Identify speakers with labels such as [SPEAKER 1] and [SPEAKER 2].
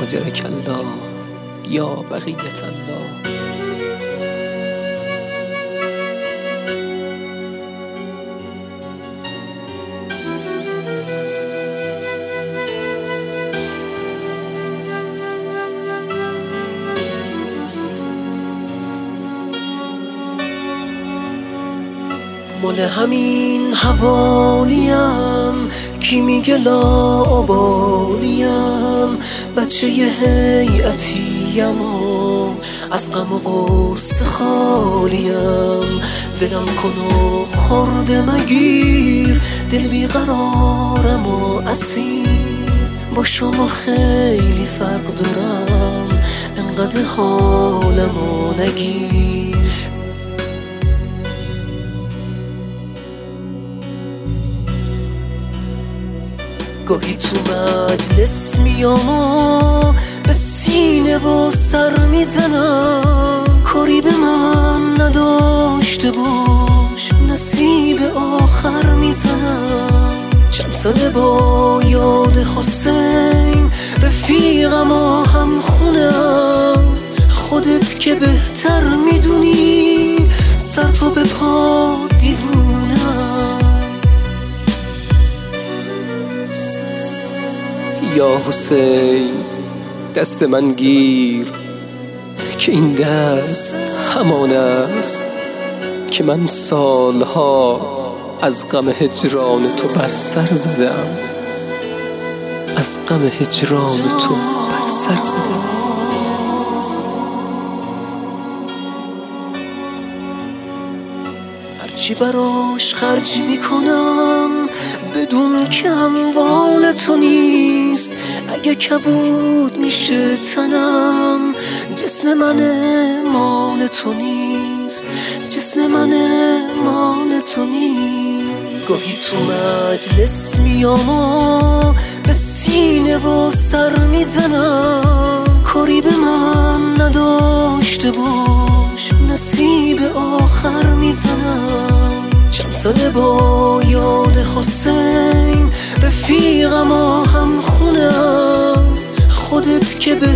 [SPEAKER 1] آجرک الله یا بقیت الله.
[SPEAKER 2] مال همین حوالیم کی میگه لاابالیم، بچه ی هیئتیم و از غم و غصه خالیم. ولم کن و خورده مگیر، دل بیقرارم و اسیر. با شما خیلی فرق دارم، انقدر حالم و نگیر. گاهی تو مجلس میام و به سینه و سر میزنم، کاری به من نداشته باش نصیب آخر میزنم. چند ساله با یاد حسین رفیقم و هم خونم، خودت که بهتر میدونی سر تا به پا دیوونم.
[SPEAKER 1] یا حسین دست من گیر، که این دست همان است که من سالها از غم هجران تو بر سر زدم، از غم هجران تو بر سر زدم.
[SPEAKER 2] هرچی براش خرج میکنم بدون که اموال تو نیست. اگه کبود میشه تنم، جسم من مال تو نیست، جسم من مال تو نیست. گاهی تو مجلس میام و به سینه و سر میزنم، کاری به من نداشته باش نصیب آخر میزنم. چند ساله با یاد حسین رفیقم و هم خونم، خودت که به